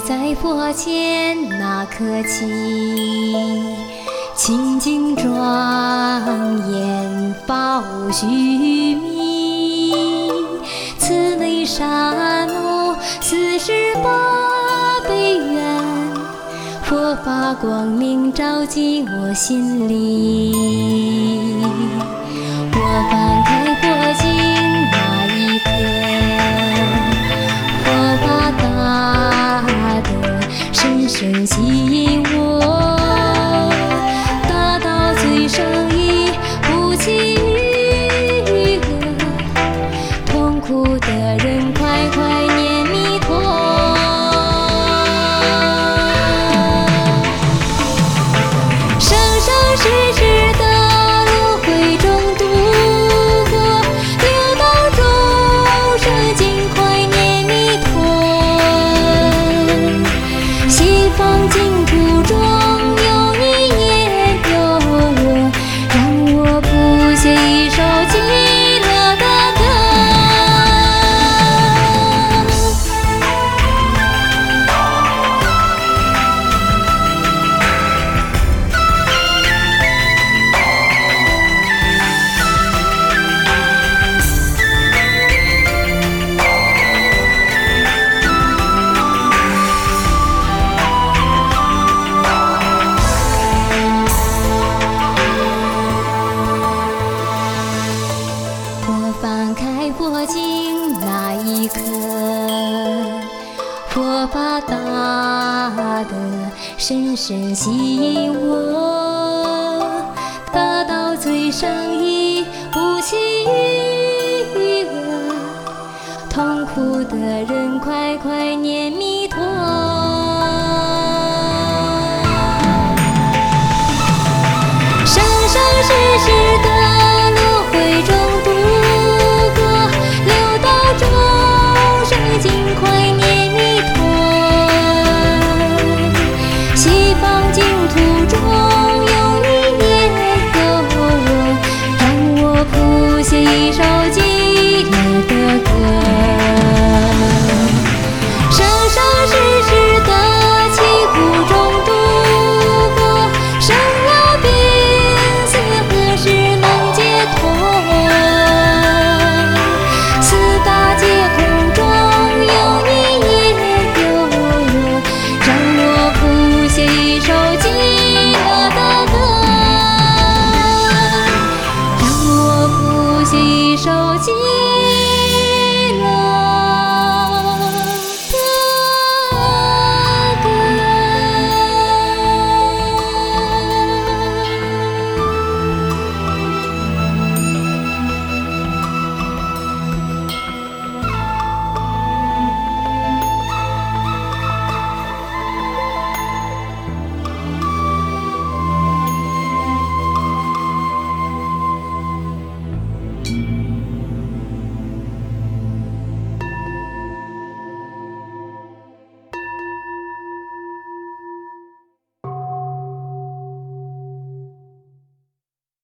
在佛前那颗情，清净庄严法无虚名。此类沙漠48悲愿，佛法光明照进我心里。我翻开佛经那一刻，佛法大德深深吸引我，大到最上意不起余额，痛苦的人快快念弥陀。生生世世的轮回中度过，六道众生尽快念弥陀。西方净土中有你也有我，让我谱写一首极乐的歌。我翻开佛经那一刻，佛法大德深深吸引我，大到最上意不起余额，痛苦的人快快念弥